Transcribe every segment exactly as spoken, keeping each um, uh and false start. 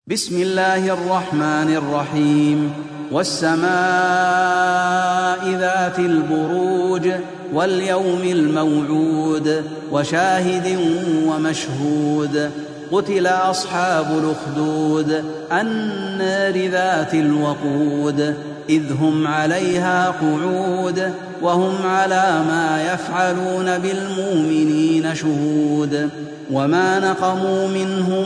بسم الله الرحمن الرحيم. والسماء ذات البروج واليوم الموعود وشاهد ومشهود. قتل أصحاب الأخدود النار ذات الوقود إذ هم عليها قعود وهم على ما يفعلون بالمؤمنين شهود. وما نقموا منهم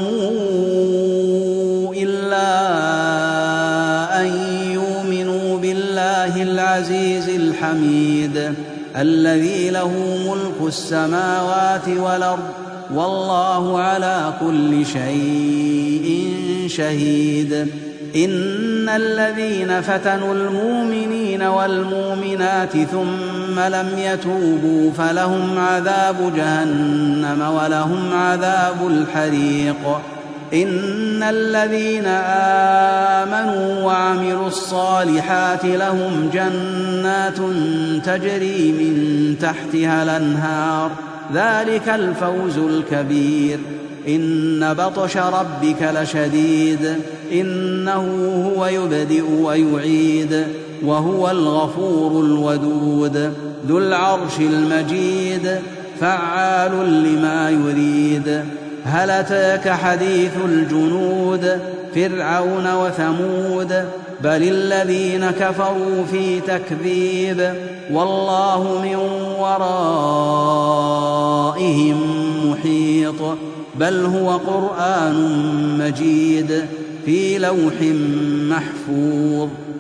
إلا أن يؤمنوا بالله العزيز الحميد الذي له ملك السماوات والأرض والله على كل شيء شهيد. إن الذين فتنوا المؤمنين والمؤمنات ثم لم يتوبوا فلهم عذاب جهنم ولهم عذاب الحريق. إن الذين آمنوا وعملوا الصالحات لهم جنات تجري من تحتها الأنهار ذلك الفوز الكبير. إن بطش ربك لشديد إنه هو يبدئ ويعيد وهو الغفور الودود ذو العرش المجيد فعال لما يريد. هل أتاك حديث الجنود فرعون وثمود بل الذين كفروا في تكذيب والله من ورائهم محيط. بل هو قرآن مجيد في لوح محفوظ.